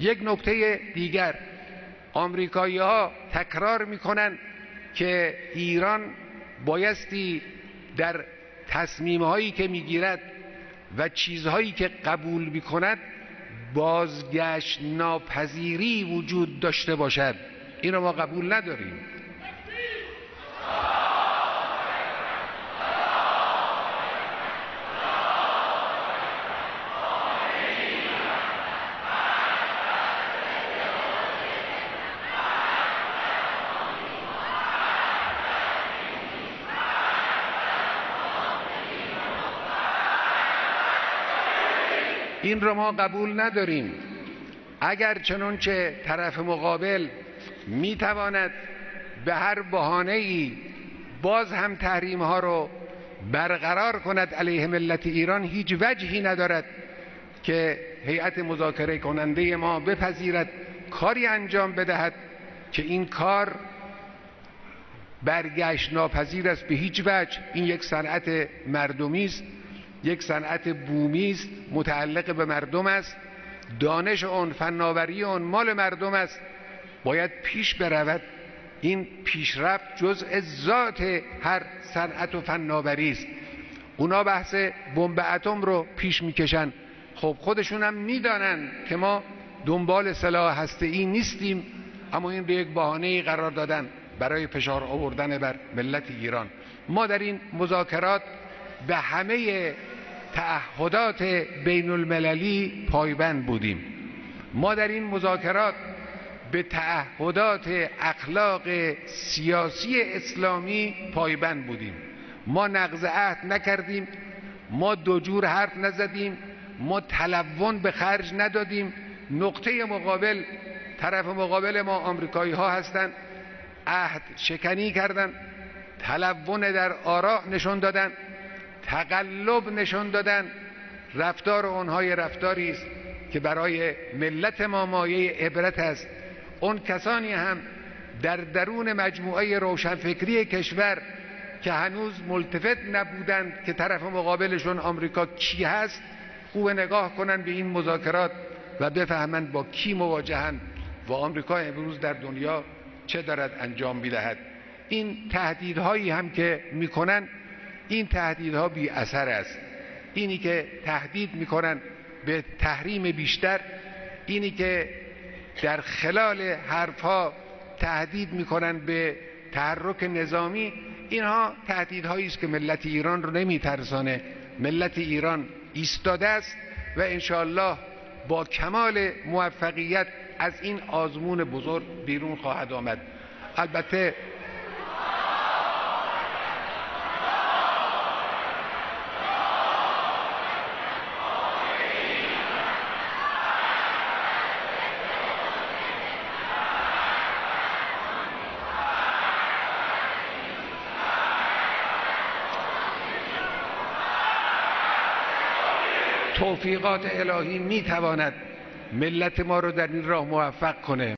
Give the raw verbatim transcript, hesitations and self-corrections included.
یک نکته دیگر، آمریکایی ها تکرار میکنن که ایران بایستی در تصمیم‌هایی که میگیرد و چیزهایی که قبول میکند بازگشت ناپذیری وجود داشته باشد. این رو ما قبول نداریم. این رو ما قبول نداریم. اگر چنانچه طرف مقابل میتواند به هر بهانه‌ای باز هم تحریم ها رو برقرار کند علیه ملت ایران، هیچ وجهی ندارد که هیئت مذاکره کننده ما بپذیرد کاری انجام بدهد که این کار برگشت ناپذیر است به هیچ وجه. این یک صنعت مردمی است، یک صنعت بومی است، متعلق به مردم است، دانش اون، فناوری اون مال مردم است، باید پیش برود. این پیشرفت جزء ذات هر صنعت و فناوری است. اونا بحث بمب اتم رو پیش میکشن، خب خودشون هم میدانن که ما دنبال سلاح هسته‌ای نیستیم، اما این رو یک بهانه‌ای قرار دادن برای فشار آوردن بر ملت ایران. ما در این مذاکرات به همه تعهدات بین المللی پایبند بودیم. ما در این مذاکرات به تعهدات اخلاق سیاسی اسلامی پایبند بودیم. ما نقض عهد نکردیم، ما دو جور حرف نزدیم، ما تلون به خرج ندادیم. نقطه مقابل، طرف مقابل ما آمریکایی ها هستند، عهد شکنی کردند، تلون در آراء نشون دادن، تقلب نشون دادن. رفتار اونهای رفتاری است که برای ملت ما مایه عبرت است. اون کسانی هم در درون مجموعه روشنفکری کشور که هنوز ملتفت نبودند که طرف مقابلشون آمریکا کی هست، خوب نگاه کنن به این مذاکرات و بفهمند با کی مواجهند و آمریکا امروز در دنیا چه دارد انجام میدهد. این تهدیدهایی هم که میکنن، این تهدیدها بی اثر است. اینی که تهدید میکنن به تحریم بیشتر، اینی که در خلال حرفها تهدید میکنن به تحرک نظامی، اینها تهدیدهایی است که ملت ایران رو نمیترسانه. ملت ایران ایستاده است و انشاءالله با کمال موفقیت از این آزمون بزرگ بیرون خواهد آمد. البته توفیقات الهی میتواند ملت ما رو در این راه موفق کنه.